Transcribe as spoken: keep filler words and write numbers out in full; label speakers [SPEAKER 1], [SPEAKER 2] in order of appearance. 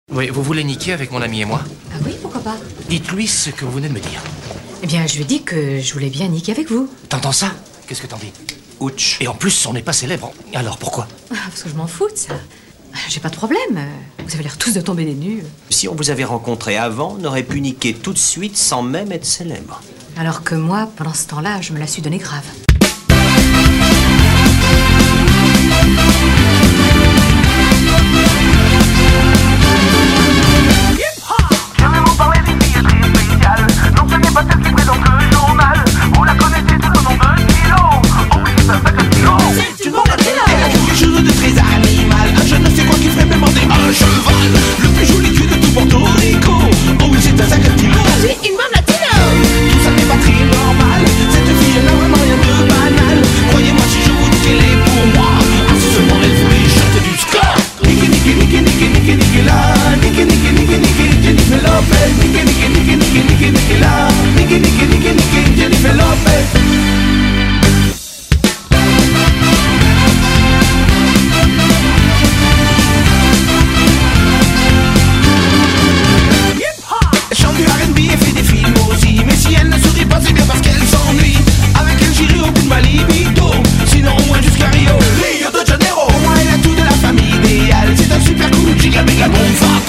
[SPEAKER 1] Oui, vous voulez niquer avec mon ami et moi?
[SPEAKER 2] Ah oui, pourquoi pas?
[SPEAKER 1] Dites-lui ce que vous venez de me dire.
[SPEAKER 2] Eh bien, je lui ai dit que je voulais bien niquer avec vous.
[SPEAKER 1] T'entends ça? Qu'est-ce que t'en dis?
[SPEAKER 3] Ouch.
[SPEAKER 1] Et en plus, on n'est pas célèbre. Alors pourquoi?
[SPEAKER 2] Ah, parce que je m'en fous de ça. J'ai pas de problème. Vous avez l'air tous de tomber des nues.
[SPEAKER 3] Si on vous avait rencontré avant, on aurait pu niquer tout de suite sans même être célèbre.
[SPEAKER 2] Alors que moi, pendant ce temps-là, je me la suis donnée grave.
[SPEAKER 4] Sinon au moins jusqu'à Rio, Rio de Janeiro. Au moins elle a tout de la famille idéale. C'est un super cool, giga méga bon.